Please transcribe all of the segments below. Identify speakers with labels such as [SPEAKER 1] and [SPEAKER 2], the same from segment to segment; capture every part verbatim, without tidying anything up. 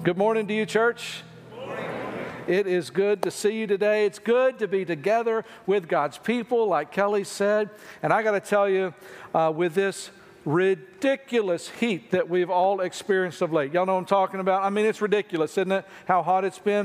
[SPEAKER 1] Good morning to you, church.
[SPEAKER 2] Good morning.
[SPEAKER 1] It is good to see you today. It's good to be together with God's people, like Kelly said. And I got to tell you, uh, with this ridiculous heat that we've all experienced of late. Y'all know what I'm talking about? I mean, it's ridiculous, isn't it? How hot it's been.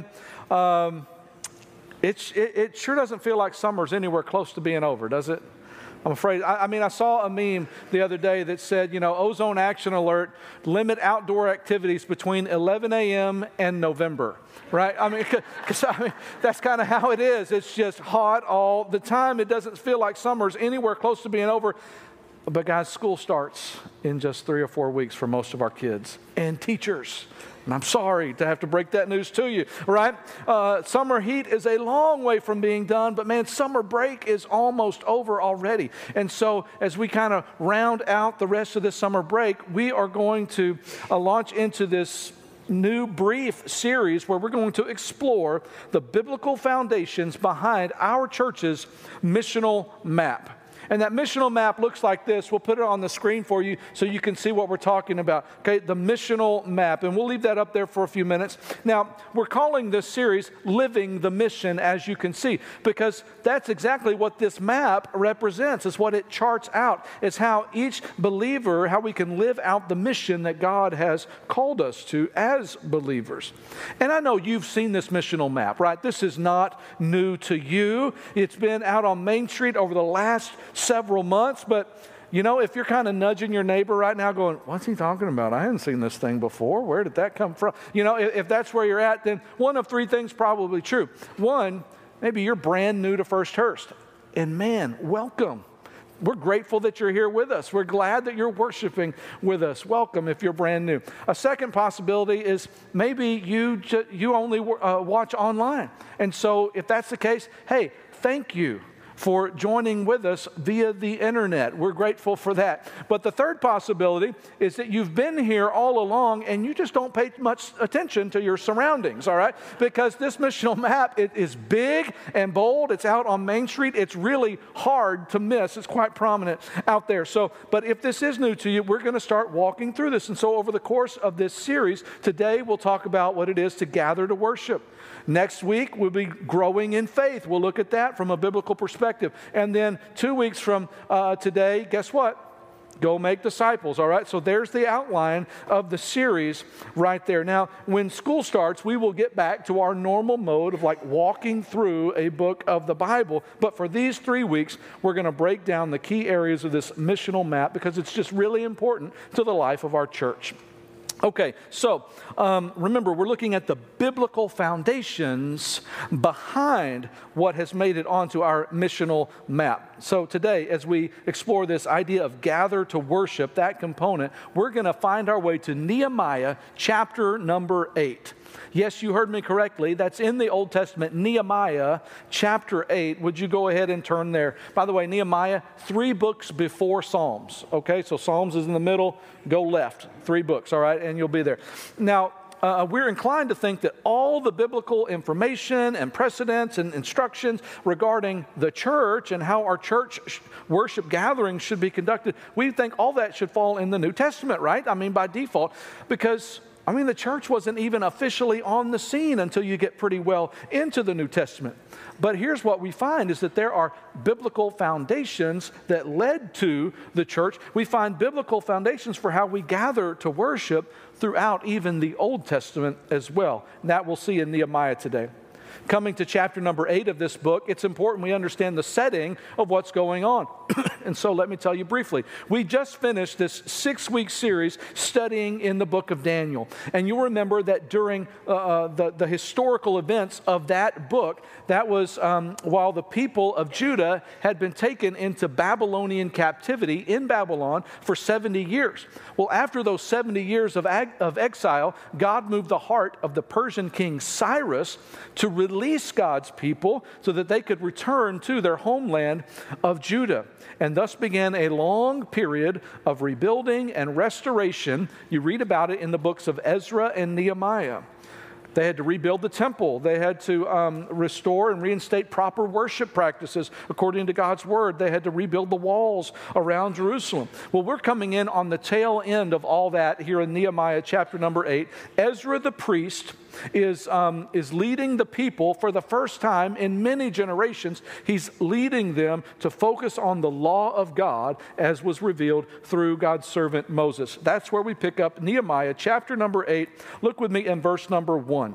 [SPEAKER 1] Um, it's, it, it sure doesn't feel like summer's anywhere close to being over, does it? I'm afraid. I, I mean, I saw a meme the other day that said, you know, ozone action alert, limit outdoor activities between eleven a.m. and November, right? I mean, because I mean, that's kind of how it is. It's just hot all the time. It doesn't feel like summer's anywhere close to being over. But guys, school starts in just three or four weeks for most of our kids and teachers. And I'm sorry to have to break that news to you, right? Uh, summer heat is a long way from being done, but man, summer break is almost over already. And so as we kind of round out the rest of this summer break, we are going to uh, launch into this new brief series where we're going to explore the biblical foundations behind our church's missional map. And that missional map looks like this. We'll put it on the screen for you so you can see what we're talking about. Okay, the missional map. And we'll leave that up there for a few minutes. Now, we're calling this series Living the Mission, as you can see, because that's exactly what this map represents. It's what it charts out. It's how each believer, how we can live out the mission that God has called us to as believers. And I know you've seen this missional map, right? This is not new to you. It's been out on Main Street over the last several months, but you know, if you're kind of nudging your neighbor right now going, what's he talking about? I hadn't seen this thing before. Where did that come from? You know, if, if that's where you're at, then one of three things probably true. One, maybe you're brand new to First Hurst, and man, welcome. We're grateful that you're here with us. We're glad that you're worshiping with us. Welcome if you're brand new. A second possibility is maybe you ju- you only uh, watch online. And so if that's the case, hey, thank you for joining with us via the internet. We're grateful for that. But the third possibility is that you've been here all along and you just don't pay much attention to your surroundings, all right? Because this missional map, it is big and bold. It's out on Main Street. It's really hard to miss. It's quite prominent out there. So, but if this is new to you, we're going to start walking through this. And so over the course of this series, today we'll talk about what it is to gather to worship. Next week, we'll be growing in faith. We'll look at that from a biblical perspective. And then two weeks from uh, today, guess what? Go make disciples, all right? So there's the outline of the series right there. Now, when school starts, we will get back to our normal mode of like walking through a book of the Bible. But for these three weeks, we're going to break down the key areas of this missional map because it's just really important to the life of our church. Okay, so um, remember, we're looking at the biblical foundations behind what has made it onto our missional map. So today, as we explore this idea of gather to worship, that component, we're going to find our way to Nehemiah chapter number eight. Yes, you heard me correctly. That's in the Old Testament, Nehemiah chapter eight. Would you go ahead and turn there? By the way, Nehemiah, three books before Psalms. Okay, so Psalms is in the middle. Go left. Three books, all right, and you'll be there. Now, uh, we're inclined to think that all the biblical information and precedents and instructions regarding the church and how our church worship gatherings should be conducted, we think all that should fall in the New Testament, right? I mean, by default, because I mean, the church wasn't even officially on the scene until you get pretty well into the New Testament. But here's what we find is that there are biblical foundations that led to the church. We find biblical foundations for how we gather to worship throughout even the Old Testament as well. And that we'll see in Nehemiah today. Coming to chapter number eight of this book, it's important we understand the setting of what's going on. And so let me tell you briefly. We just finished this six-week series studying in the book of Daniel. And you'll remember that during uh, the, the historical events of that book, that was um, while the people of Judah had been taken into Babylonian captivity in Babylon for seventy years. Well, after those seventy years of, ag- of exile, God moved the heart of the Persian king Cyrus to release God's people so that they could return to their homeland of Judah. And thus began a long period of rebuilding and restoration. You read about it in the books of Ezra and Nehemiah. They had to rebuild the temple. They had to um, restore and reinstate proper worship practices according to God's word. They had to rebuild the walls around Jerusalem. Well, we're coming in on the tail end of all that here in Nehemiah chapter number eight. Ezra the priest is, um, is leading the people for the first time in many generations. He's leading them to focus on the law of God as was revealed through God's servant Moses. That's where we pick up Nehemiah chapter number eight. Look with me in verse number one.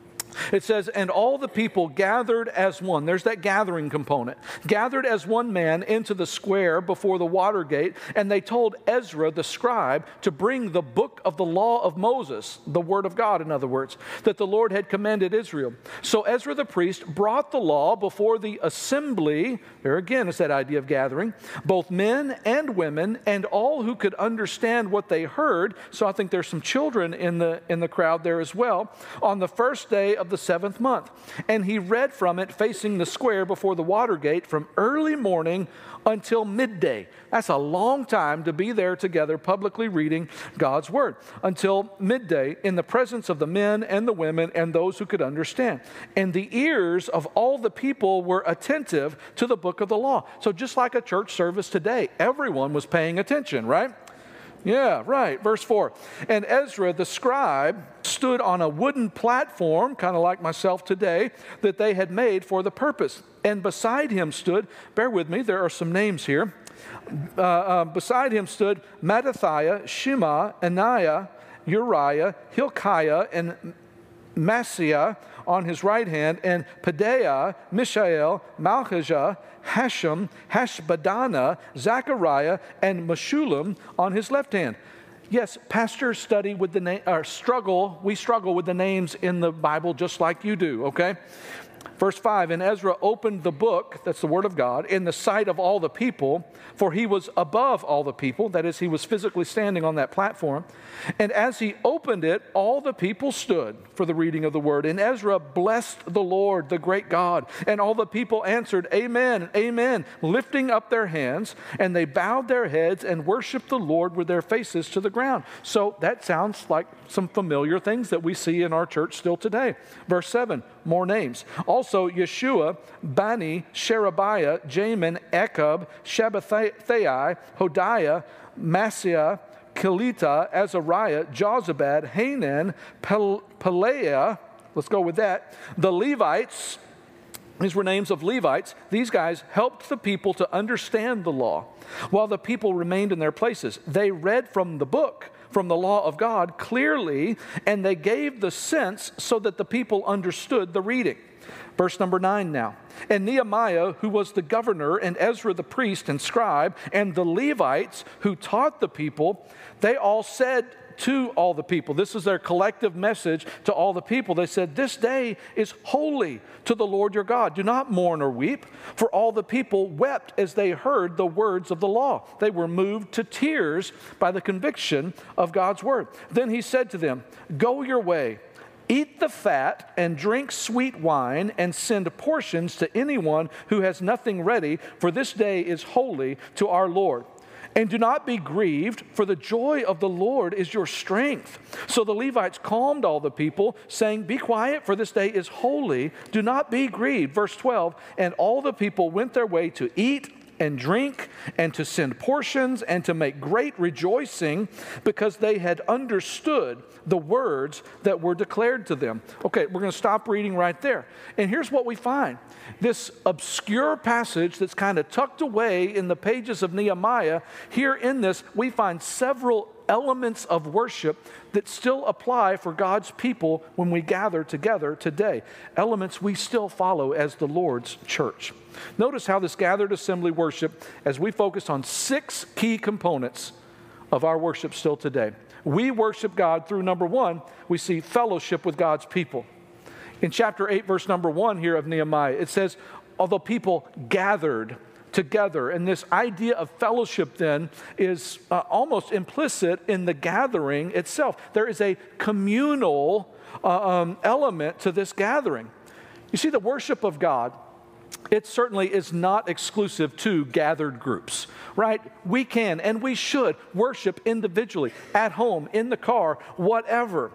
[SPEAKER 1] It says, and all the people gathered as one. There's that gathering component. Gathered as one man into the square before the water gate, and they told Ezra the scribe to bring the book of the law of Moses, the word of God, in other words, that the Lord had commanded Israel. So Ezra the priest brought the law before the assembly. There again is that idea of gathering. Both men and women and all who could understand what they heard. So I think there's some children in the, in the crowd there as well. On the first day of the seventh month. And he read from it facing the square before the water gate from early morning until midday. That's a long time to be there together publicly reading God's word. Until midday in the presence of the men and the women and those who could understand. And the ears of all the people were attentive to the book of the law. So just like a church service today, everyone was paying attention, right? Yeah, right. Verse four. And Ezra the scribe stood on a wooden platform, kind of like myself today, that they had made for the purpose. And beside him stood, bear with me, there are some names here. Uh, uh, beside him stood Mattathiah, Shema, Ananiah, Uriah, Hilkiah, and Maaseiah on his right hand, and Pedaiah, Mishael, Malchijah, Hashem, Hashbaddanah, Zechariah, and Meshullam on his left hand. Yes, pastors study with the name, or struggle, we struggle with the names in the Bible just like you do, okay? Verse five, and Ezra opened the book, that's the word of God, in the sight of all the people, for he was above all the people, that is, he was physically standing on that platform. And as he opened it, all the people stood for the reading of the word. And Ezra blessed the Lord, the great God. And all the people answered, Amen, Amen, lifting up their hands. And they bowed their heads and worshiped the Lord with their faces to the ground. So that sounds like some familiar things that we see in our church still today. Verse seven, more names. Also Yeshua, Bani, Sherebiah, Jamin, Echab, Shabbathai, Hodiah, Maaseiah, Kelita, Azariah, Jozabad, Hanan, Pel- Pelaiah, let's go with that. The Levites, these were names of Levites. These guys helped the people to understand the law while the people remained in their places. They read from the book, from the law of God clearly, and they gave the sense so that the people understood the reading. Verse number nine now. And Nehemiah, who was the governor, and Ezra the priest and scribe, and the Levites who taught the people, they all said to all the people, this is their collective message to all the people. They said, this day is holy to the Lord your God. Do not mourn or weep. For all the people wept as they heard the words of the law. They were moved to tears by the conviction of God's word. Then he said to them, go your way. Eat the fat and drink sweet wine and send portions to anyone who has nothing ready, for this day is holy to our Lord. And do not be grieved, for the joy of the Lord is your strength. So the Levites calmed all the people, saying, be quiet, for this day is holy. Do not be grieved. Verse twelve, and all the people went their way to eat and drink and to send portions and to make great rejoicing because they had understood the words that were declared to them. Okay, we're going to stop reading right there. And here's what we find. This obscure passage that's kind of tucked away in the pages of Nehemiah, here in this, we find several elements of worship that still apply for God's people when we gather together today. Elements we still follow as the Lord's church. Notice how this gathered assembly worship, as we focus on six key components of our worship still today. We worship God through, number one, we see fellowship with God's people. In chapter eight, verse number one here of Nehemiah, it says, although people gathered together. And this idea of fellowship then is uh, almost implicit in the gathering itself. There is a communal uh, um, element to this gathering. You see, the worship of God, it certainly is not exclusive to gathered groups, right? We can and we should worship individually, at home, in the car, whatever.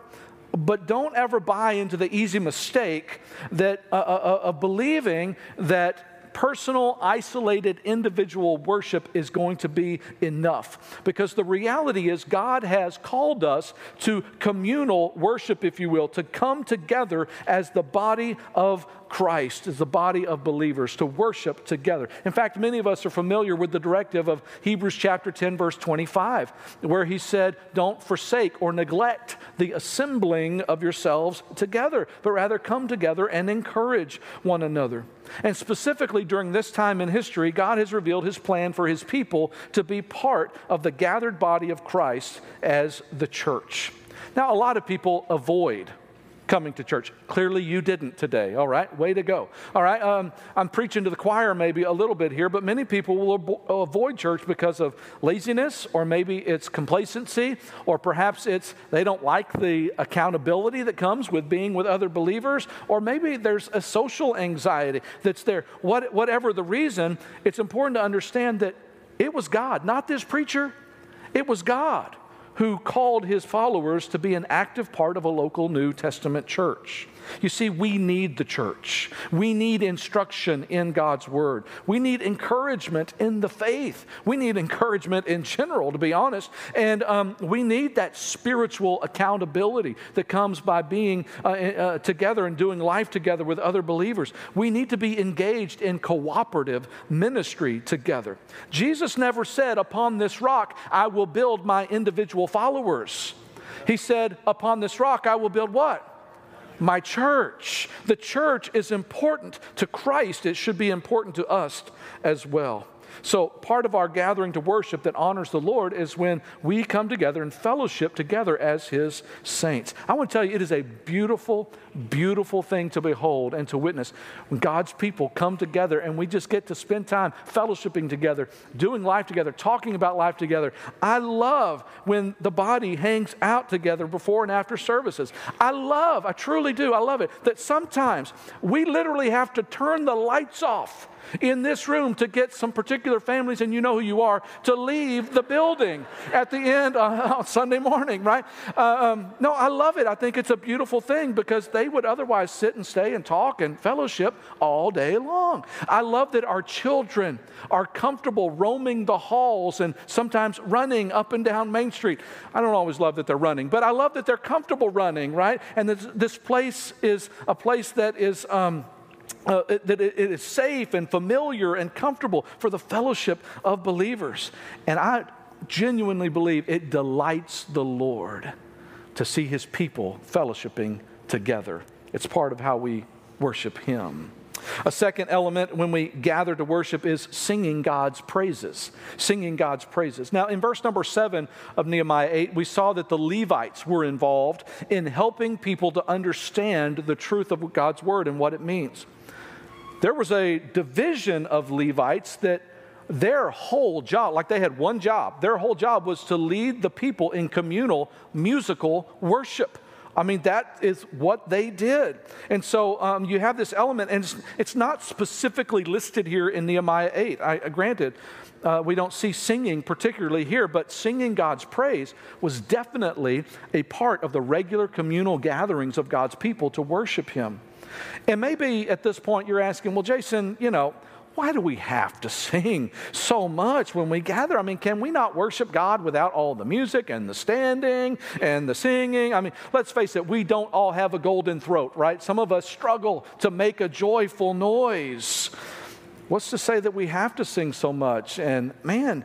[SPEAKER 1] But don't ever buy into the easy mistake that uh, uh, of believing that personal, isolated, individual worship is going to be enough. Because the reality is God has called us to communal worship, if you will, to come together as the body of Christ, as the body of believers, to worship together. In fact, many of us are familiar with the directive of Hebrews chapter ten, verse twenty-five, where he said, don't forsake or neglect the assembling of yourselves together, but rather come together and encourage one another. And specifically during this time in history, God has revealed his plan for his people to be part of the gathered body of Christ as the church. Now, a lot of people avoid coming to church. Clearly you didn't today, all right? Way to go. All right, um, I'm preaching to the choir maybe a little bit here, but many people will abo- avoid church because of laziness, or maybe it's complacency, or perhaps it's they don't like the accountability that comes with being with other believers, or maybe there's a social anxiety that's there. What, whatever the reason, it's important to understand that it was God, not this preacher. It was God who called his followers to be an active part of a local New Testament church. You see, we need the church. We need instruction in God's Word. We need encouragement in the faith. We need encouragement in general, to be honest. And um, we need that spiritual accountability that comes by being uh, uh, together and doing life together with other believers. We need to be engaged in cooperative ministry together. Jesus never said, upon this rock, I will build my individual followers. He said, upon this rock, I will build what? My church. The church is important to Christ. It should be important to us as well. So part of our gathering to worship that honors the Lord is when we come together and fellowship together as his saints. I want to tell you, it is a beautiful, beautiful thing to behold and to witness when God's people come together and we just get to spend time fellowshipping together, doing life together, talking about life together. I love when the body hangs out together before and after services. I love, I truly do, I love it, that sometimes we literally have to turn the lights off in this room to get some particular families, and you know who you are, to leave the building at the end uh, on Sunday morning, right? Uh, um, no, I love it. I think it's a beautiful thing because they would otherwise sit and stay and talk and fellowship all day long. I love that our children are comfortable roaming the halls and sometimes running up and down Main Street. I don't always love that they're running, but I love that they're comfortable running, right? And this, this place is a place that is... Um, Uh, that it is safe and familiar and comfortable for the fellowship of believers. And I genuinely believe it delights the Lord to see his people fellowshipping together. It's part of how we worship him. A second element when we gather to worship is singing God's praises. Singing God's praises. Now, in verse number seven of Nehemiah eight, we saw that the Levites were involved in helping people to understand the truth of God's word and what it means. There was a division of Levites that their whole job, like they had one job, their whole job was to lead the people in communal musical worship. I mean, that is what they did. And so um, you have this element, and it's, it's not specifically listed here in Nehemiah eight. I, I granted, uh, we don't see singing particularly here, but singing God's praise was definitely a part of the regular communal gatherings of God's people to worship him. And maybe at this point you're asking, well, Jason, you know, why do we have to sing so much when we gather? I mean, can we not worship God without all the music and the standing and the singing? I mean, let's face it, we don't all have a golden throat, right? Some of us struggle to make a joyful noise. What's to say that we have to sing so much? And man,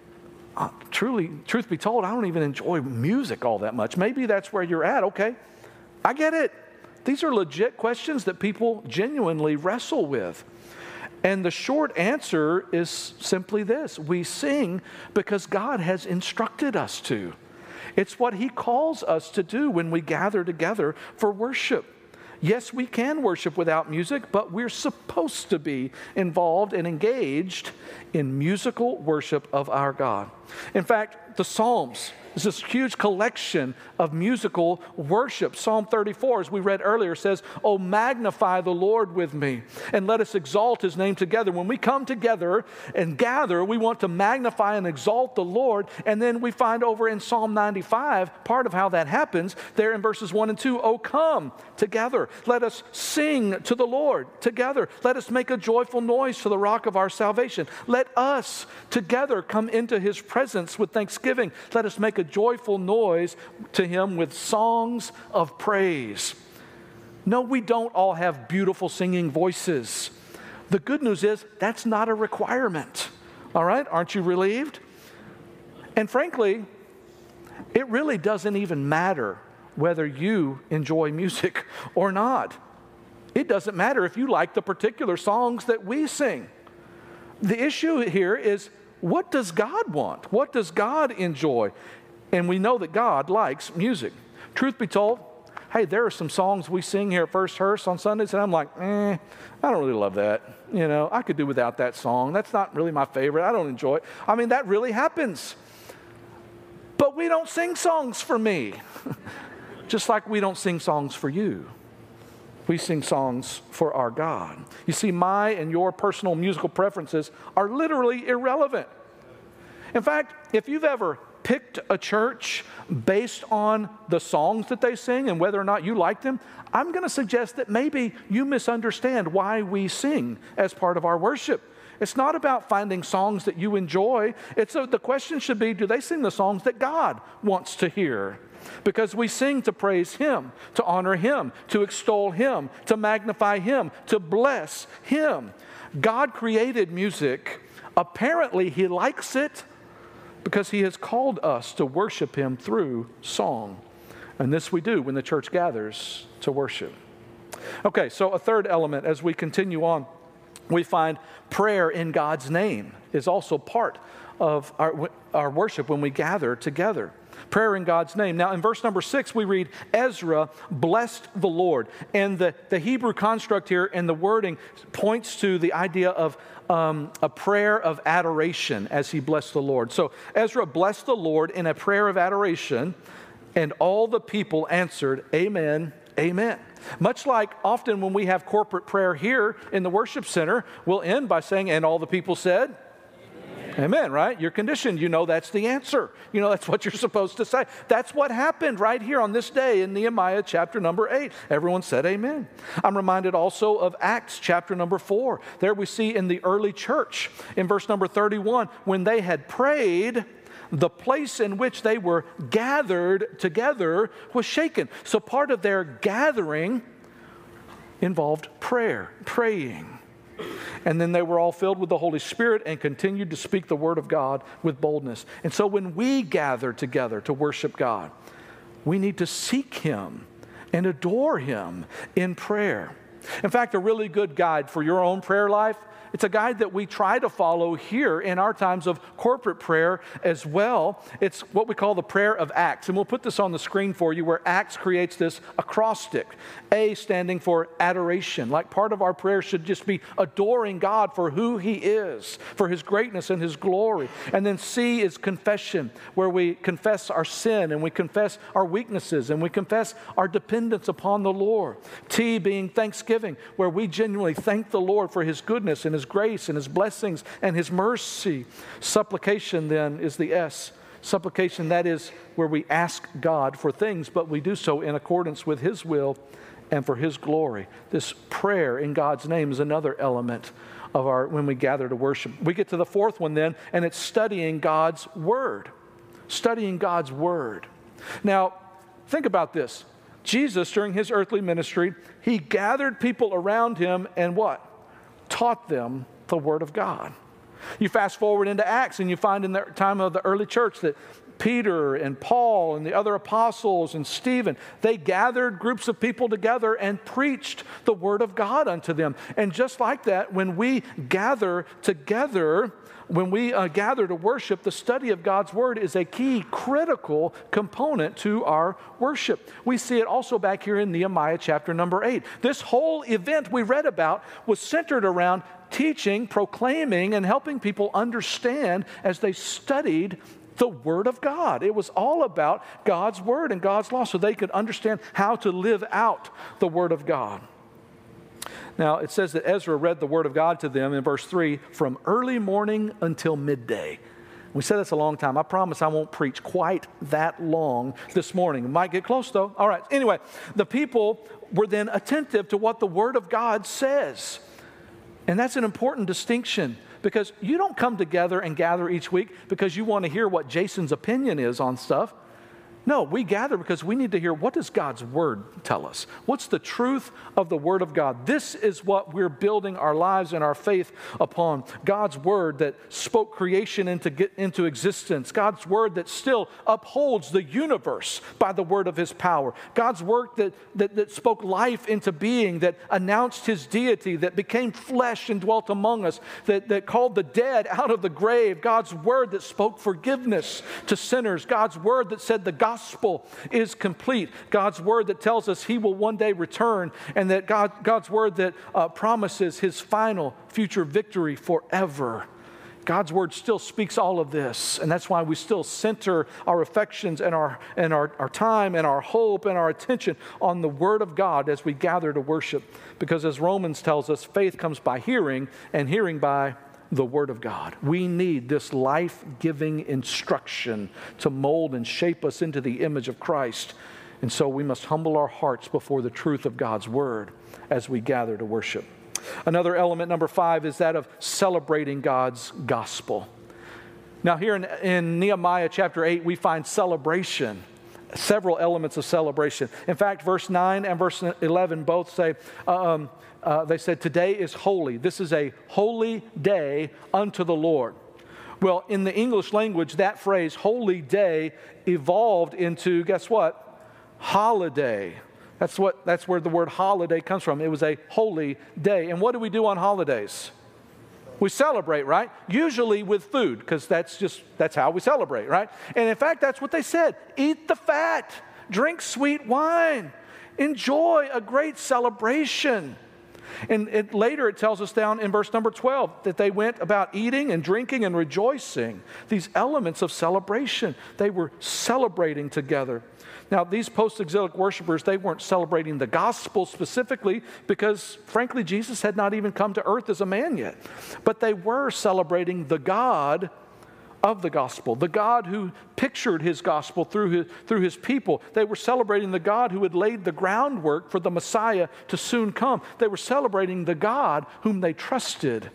[SPEAKER 1] uh, truly, truth be told, I don't even enjoy music all that much. Maybe that's where you're at. Okay, I get it. These are legit questions that people genuinely wrestle with. And the short answer is simply this. We sing because God has instructed us to. It's what he calls us to do when we gather together for worship. Yes, we can worship without music, but we're supposed to be involved and engaged in musical worship of our God. In fact, the Psalms. It's this huge collection of musical worship. Psalm thirty-four, as we read earlier, says, "Oh, magnify the Lord with me, and let us exalt his name together." When we come together and gather, we want to magnify and exalt the Lord. And then we find over in Psalm ninety-five, part of how that happens, there in verses one and two, "Oh, come together. Let us sing to the Lord together. Let us make a joyful noise to the rock of our salvation. Let us together come into his presence with thanksgiving. Let us make a joyful noise to him with songs of praise." No, we don't all have beautiful singing voices. The good news is that's not a requirement. All right? Aren't you relieved? And frankly, it really doesn't even matter whether you enjoy music or not. It doesn't matter if you like the particular songs that we sing. The issue here is, what does God want? What does God enjoy? And we know that God likes music. Truth be told, hey, there are some songs we sing here at First Hearse on Sundays, and I'm like, eh, I don't really love that. You know, I could do without that song. That's not really my favorite. I don't enjoy it. I mean, that really happens. But we don't sing songs for me. Just like we don't sing songs for you. We sing songs for our God. You see, my and your personal musical preferences are literally irrelevant. In fact, if you've ever picked a church based on the songs that they sing and whether or not you like them, I'm going to suggest that maybe you misunderstand why we sing as part of our worship. It's not about finding songs that you enjoy. It's a, the question should be, do they sing the songs that God wants to hear? Because we sing to praise him, to honor him, to extol him, to magnify him, to bless him. God created music. Apparently, he likes it, because he has called us to worship him through song. And this we do when the church gathers to worship. Okay, so a third element as we continue on, we find prayer in God's name is also part of our, our worship when we gather together. Prayer in God's name. Now, in verse number six, we read, Ezra blessed the Lord. And the, the Hebrew construct here and the wording points to the idea of um, a prayer of adoration as he blessed the Lord. So Ezra blessed the Lord in a prayer of adoration, and all the people answered, Amen, Amen. Much like often when we have corporate prayer here in the worship center, we'll end by saying, and all the people said, Amen, right? You're conditioned. You know that's the answer. You know that's what you're supposed to say. That's what happened right here on this day in Nehemiah chapter number eight. Everyone said amen. I'm reminded also of Acts chapter number four. There we see in the early church in verse number thirty-one, when they had prayed, the place in which they were gathered together was shaken. So part of their gathering involved prayer, praying. And then they were all filled with the Holy Spirit and continued to speak the word of God with boldness. And so when we gather together to worship God, we need to seek him and adore him in prayer. In fact, a really good guide for your own prayer life, it's a guide that we try to follow here in our times of corporate prayer as well. It's what we call the prayer of Acts. And we'll put this on the screen for you, where Acts creates this acrostic. A standing for adoration. Like part of our prayer should just be adoring God for who he is, for his greatness and his glory. And then C is confession, where we confess our sin and we confess our weaknesses and we confess our dependence upon the Lord. T being thanksgiving, where we genuinely thank the Lord for his goodness and his grace and his blessings and his mercy. Supplication then is the S. Supplication, that is where we ask God for things, but we do so in accordance with his will and for his glory. This prayer in God's name is another element of our, when we gather to worship. We get to the fourth one then, and it's studying God's word. Studying God's word. Now, think about this. Jesus, during his earthly ministry, he gathered people around him and what? Taught them the word of God. You fast forward into Acts and you find in the time of the early church that Peter and Paul and the other apostles and Stephen, they gathered groups of people together and preached the word of God unto them. And just like that, when we gather together, when we uh, gather to worship, the study of God's word is a key, critical component to our worship. We see it also back here in Nehemiah chapter number eight. This whole event we read about was centered around teaching, proclaiming, and helping people understand as they studied the Word of God. It was all about God's Word and God's law so they could understand how to live out the Word of God. Now, it says that Ezra read the Word of God to them in verse three from early morning until midday. We said that's a long time. I promise I won't preach quite that long this morning. It might get close, though. All right. Anyway, the people were then attentive to what the Word of God says. And that's an important distinction, because you don't come together and gather each week because you want to hear what Jason's opinion is on stuff. No, we gather because we need to hear, what does God's Word tell us? What's the truth of the Word of God? This is what we're building our lives and our faith upon. God's Word that spoke creation into, get into existence. God's Word that still upholds the universe by the word of His power. God's Word that, that, that spoke life into being, that announced His deity, that became flesh and dwelt among us, that, that called the dead out of the grave. God's Word that spoke forgiveness to sinners. God's Word that said the gospel gospel is complete. God's Word that tells us He will one day return, and that God, God's Word that uh, promises His final future victory forever. God's Word still speaks all of this, and that's why we still center our affections and our and our, our time and our hope and our attention on the Word of God as we gather to worship. Because as Romans tells us, faith comes by hearing, and hearing by the Word of God. We need this life-giving instruction to mold and shape us into the image of Christ. And so we must humble our hearts before the truth of God's Word as we gather to worship. Another element, number five, is that of celebrating God's gospel. Now here in, in Nehemiah chapter eight, we find celebration, several elements of celebration. In fact, verse nine and verse eleven both say, um, Uh, they said, today is holy. This is a holy day unto the Lord. Well, in the English language, that phrase, holy day, evolved into, guess what? Holiday. That's what. That's where the word holiday comes from. It was a holy day. And what do we do on holidays? We celebrate, right? Usually with food, because that's just, that's how we celebrate, right? And in fact, that's what they said. Eat the fat. Drink sweet wine. Enjoy a great celebration. And it, later it tells us down in verse number twelve that they went about eating and drinking and rejoicing. These elements of celebration. They were celebrating together. Now, these post-exilic worshipers, they weren't celebrating the gospel specifically because, frankly, Jesus had not even come to earth as a man yet. But they were celebrating the God of the gospel, the God who pictured His gospel through his, through his people. They were celebrating the God who had laid the groundwork for the Messiah to soon come. They were celebrating the God whom they trusted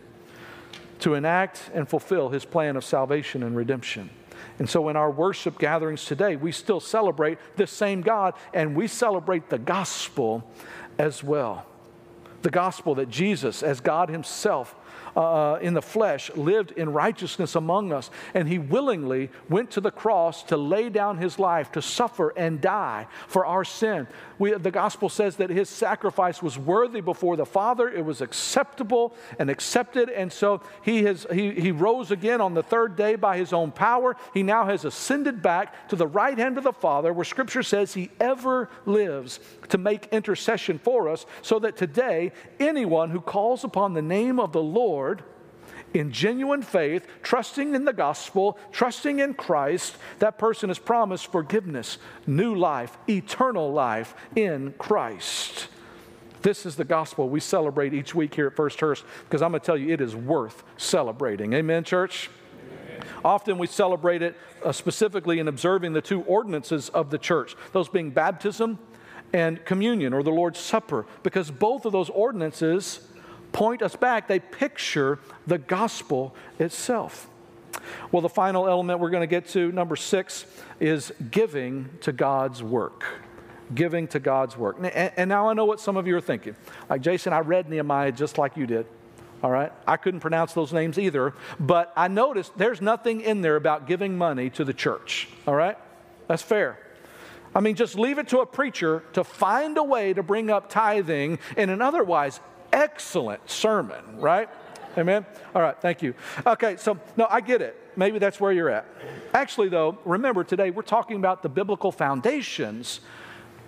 [SPEAKER 1] to enact and fulfill His plan of salvation and redemption. And so in our worship gatherings today, we still celebrate this same God, and we celebrate the gospel as well. The gospel that Jesus, as God Himself, Uh, in the flesh, lived in righteousness among us, and He willingly went to the cross to lay down His life, to suffer and die for our sin. We, the gospel says that His sacrifice was worthy before the Father. It was acceptable and accepted, and so He has he, he rose again on the third day by His own power. He now has ascended back to the right hand of the Father, where Scripture says He ever lives to make intercession for us, so that today anyone who calls upon the name of the Lord in genuine faith, trusting in the gospel, trusting in Christ, that person is promised forgiveness, new life, eternal life in Christ. This is the gospel we celebrate each week here at First Hurst, because I'm going to tell you, it is worth celebrating. Amen, church? Amen. Often we celebrate it uh, specifically in observing the two ordinances of the church, those being baptism and communion, or the Lord's Supper, because both of those ordinances point us back. They picture the gospel itself. Well, the final element we're going to get to, number six, is giving to God's work. Giving to God's work. And, and now I know what some of you are thinking. Like, Jason, I read Nehemiah just like you did. All right? I couldn't pronounce those names either, but I noticed there's nothing in there about giving money to the church. All right? That's fair. I mean, just leave it to a preacher to find a way to bring up tithing in an otherwise excellent sermon, right? Amen? All right, thank you. Okay, so, no, I get it. Maybe that's where you're at. Actually, though, remember today we're talking about the biblical foundations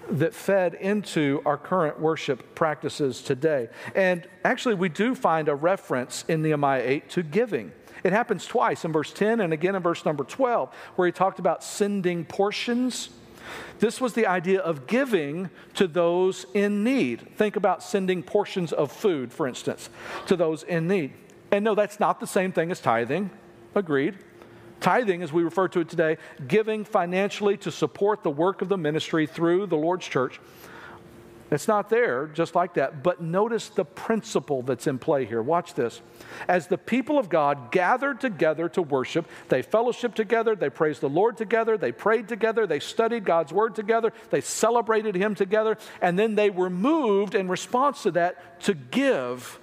[SPEAKER 1] that fed into our current worship practices today. And actually, we do find a reference in Nehemiah eight to giving. It happens twice, in verse ten and again in verse number twelve, where he talked about sending portions. This was the idea of giving to those in need. Think about sending portions of food, for instance, to those in need. And no, that's not the same thing as tithing. Agreed. Tithing, as we refer to it today, giving financially to support the work of the ministry through the Lord's church. It's not there just like that. But notice the principle that's in play here. Watch this. As the people of God gathered together to worship, they fellowshiped together, they praised the Lord together, they prayed together, they studied God's word together, they celebrated him together, and then they were moved in response to that to give.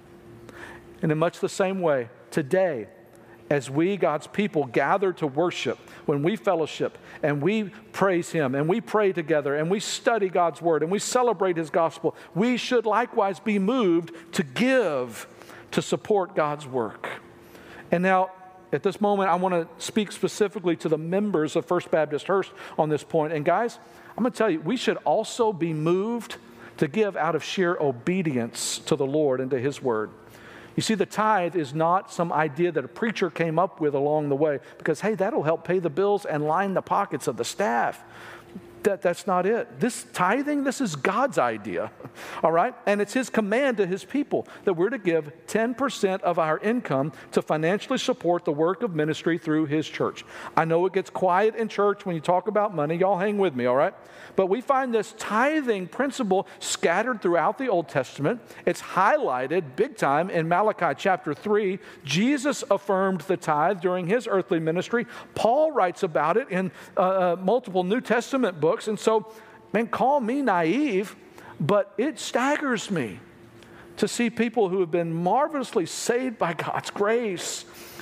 [SPEAKER 1] And in much the same way, today, as we, God's people, gather to worship, when we fellowship and we praise him and we pray together and we study God's word and we celebrate his gospel, we should likewise be moved to give to support God's work. And now, at this moment, I want to speak specifically to the members of First Baptist Hurst on this point. And guys, I'm going to tell you, we should also be moved to give out of sheer obedience to the Lord and to his word. You see, the tithe is not some idea that a preacher came up with along the way because, hey, that'll help pay the bills and line the pockets of the staff. That, that's not it. This tithing, this is God's idea, all right? And it's his command to his people that we're to give ten percent of our income to financially support the work of ministry through his church. I know it gets quiet in church when you talk about money. Y'all hang with me, all right? But we find this tithing principle scattered throughout the Old Testament. It's highlighted big time in Malachi chapter three. Jesus affirmed the tithe during his earthly ministry. Paul writes about it in uh, uh, multiple New Testament books. And so, man, call me naive, but it staggers me to see people who have been marvelously saved by God's grace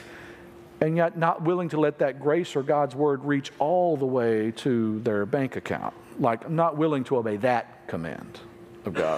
[SPEAKER 1] and yet not willing to let that grace or God's word reach all the way to their bank account. Like, not willing to obey that command of God.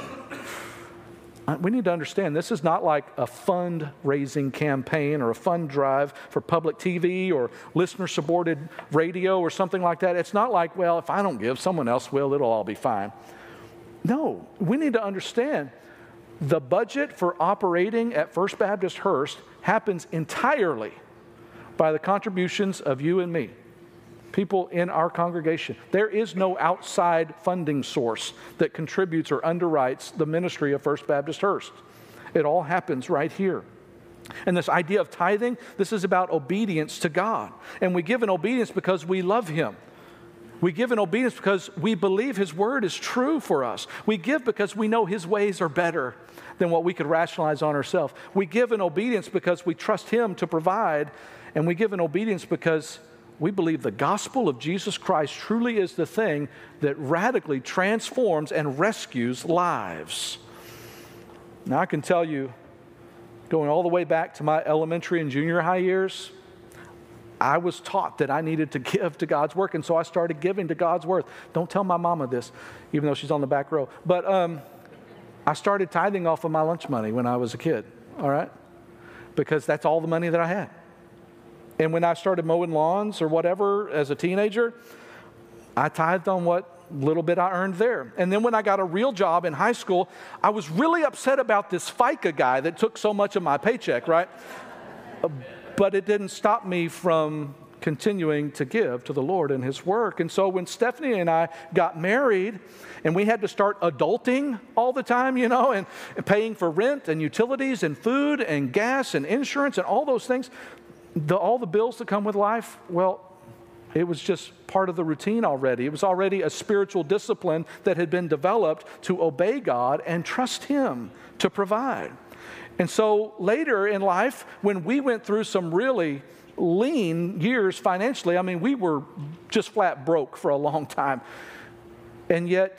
[SPEAKER 1] We need to understand this is not like a fundraising campaign or a fund drive for public T V or listener-supported radio or something like that. It's not like, well, if I don't give, someone else will, it'll all be fine. No, we need to understand the budget for operating at First Baptist Hurst happens entirely by the contributions of you and me, people in our congregation. There is no outside funding source that contributes or underwrites the ministry of First Baptist Hurst. It all happens right here. And this idea of tithing, this is about obedience to God. And we give in obedience because we love him. We give in obedience because we believe his word is true for us. We give because we know his ways are better than what we could rationalize on ourselves. We give in obedience because we trust him to provide. And we give in obedience because we believe the gospel of Jesus Christ truly is the thing that radically transforms and rescues lives. Now, I can tell you, going all the way back to my elementary and junior high years, I was taught that I needed to give to God's work, and so I started giving to God's work. Don't tell my mama this, even though she's on the back row. But um, I started tithing off of my lunch money when I was a kid, all right? Because that's all the money that I had. And when I started mowing lawns or whatever as a teenager, I tithed on what little bit I earned there. And then when I got a real job in high school, I was really upset about this FICA guy that took so much of my paycheck, right? But it didn't stop me from continuing to give to the Lord and his work. And so when Stephanie and I got married and we had to start adulting all the time, you know, and, and paying for rent and utilities and food and gas and insurance and all those things, The, all the bills that come with life, well, it was just part of the routine already. It was already a spiritual discipline that had been developed to obey God and trust him to provide. And so later in life, when we went through some really lean years financially, I mean, we were just flat broke for a long time. And yet,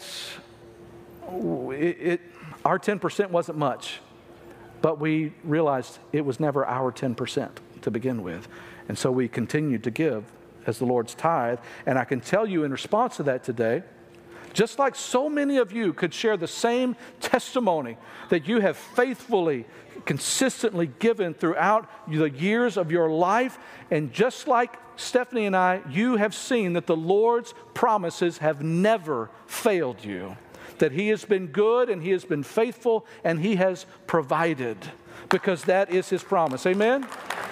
[SPEAKER 1] it, it, our ten percent wasn't much. But we realized it was never our ten percent. To begin with. And so we continued to give as the Lord's tithe. And I can tell you in response to that today, just like so many of you could share the same testimony that you have faithfully, consistently given throughout the years of your life, and just like Stephanie and I, you have seen that the Lord's promises have never failed you. That He has been good and He has been faithful and He has provided, because that is His promise. Amen?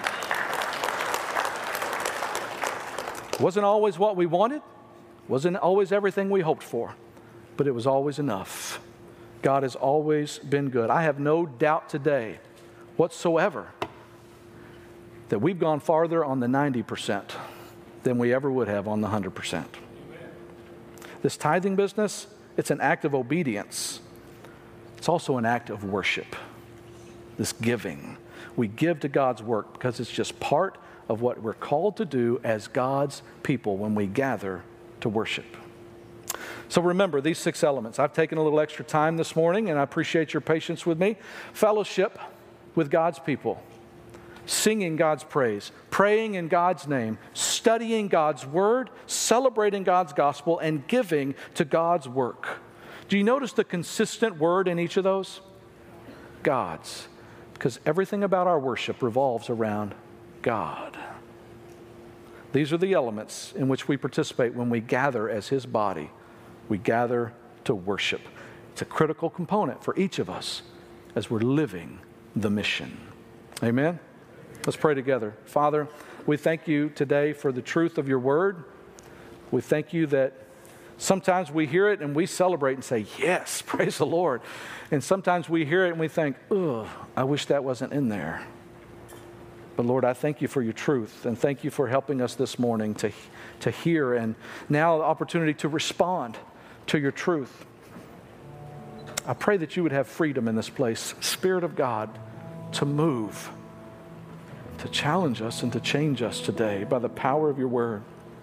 [SPEAKER 1] Wasn't always what we wanted, wasn't always everything we hoped for, but it was always enough. God has always been good. I have no doubt today whatsoever that we've gone farther on the ninety percent than we ever would have on the one hundred percent. This tithing business, it's an act of obedience. It's also an act of worship. This giving. We give to God's work because it's just part of what we're called to do as God's people when we gather to worship. So remember these six elements. I've taken a little extra time this morning, and I appreciate your patience with me. Fellowship with God's people. Singing God's praise, praying in God's name, studying God's word, celebrating God's gospel, and giving to God's work. Do you notice the consistent word in each of those? God's. Because everything about our worship revolves around God. These are the elements in which we participate when we gather as His body. We gather to worship. It's a critical component for each of us as we're living the mission. Amen? Let's pray together. Father, we thank You today for the truth of Your word. We thank You that sometimes we hear it and we celebrate and say, yes, praise the Lord. And sometimes we hear it and we think, ugh, I wish that wasn't in there. But Lord, I thank You for Your truth, and thank You for helping us this morning to, to hear, and now the opportunity to respond to Your truth. I pray that You would have freedom in this place, Spirit of God, to move, to challenge us and to change us today by the power of Your word.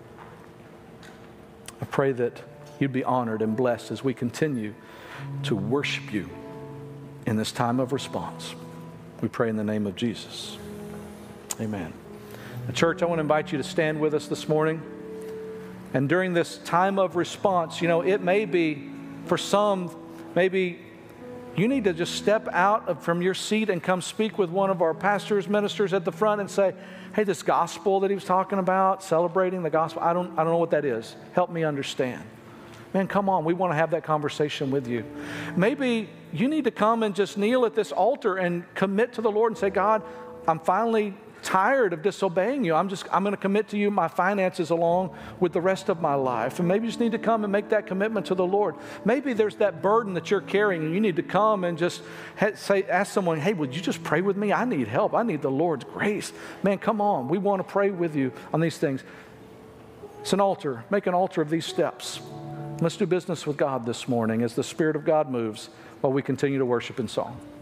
[SPEAKER 1] I pray that You'd be honored and blessed as we continue to worship You in this time of response. We pray in the name of Jesus. Amen. Now, church, I want to invite you to stand with us this morning. And during this time of response, you know, it may be, for some, maybe you need to just step out of, from your seat and come speak with one of our pastors, ministers at the front and say, hey, this gospel that he was talking about, celebrating the gospel, I don't, I don't know what that is. Help me understand. Man, come on, we want to have that conversation with you. Maybe you need to come and just kneel at this altar and commit to the Lord and say, God, I'm finally tired of disobeying You. I'm just, I'm going to commit to You my finances along with the rest of my life. And maybe you just need to come and make that commitment to the Lord. Maybe there's that burden that you're carrying and you need to come and just ha- say, ask someone, hey, would you just pray with me? I need help. I need the Lord's grace. Man, come on. We want to pray with you on these things. It's an altar. Make an altar of these steps. Let's do business with God this morning as the Spirit of God moves while we continue to worship in song.